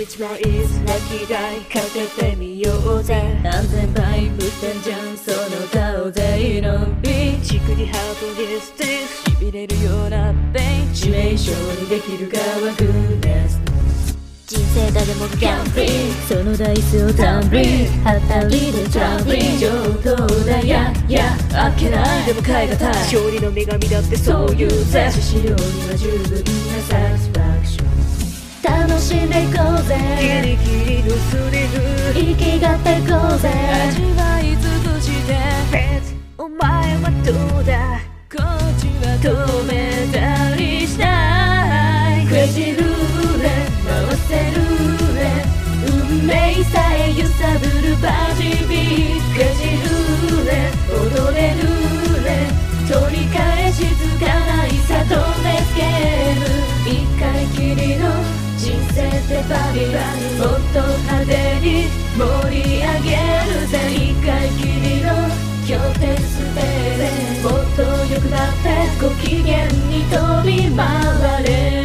1枚ラッキー台かけてみようぜ。安全牌無点じゃんその顔でのビーチクリハートにスティック痺れるようなペイン致命傷にできるかはグーネス。 人生誰もギャンブリンそのダイスをタンブリン当たりでトランブリン上等だや開けないでも買い難い勝利の女神だってそう言うぜ。致死量には十分なサティスファクション楽しんでいこうぜ。キリキリのスリル生きがっていこうぜ。味わい尽くしてペットお前はどうだこっちは止めたりしないクレイジールーレ回せルーレ運命さえ揺さぶるバジビークレイジールーレ踊れルーレ取り返しつかないさドンレスゲーム一回きりの人生ってバビバンもっと派手に盛り上げるぜ。一回きりの拠点ステージもっと欲張ってご機嫌に飛び回れ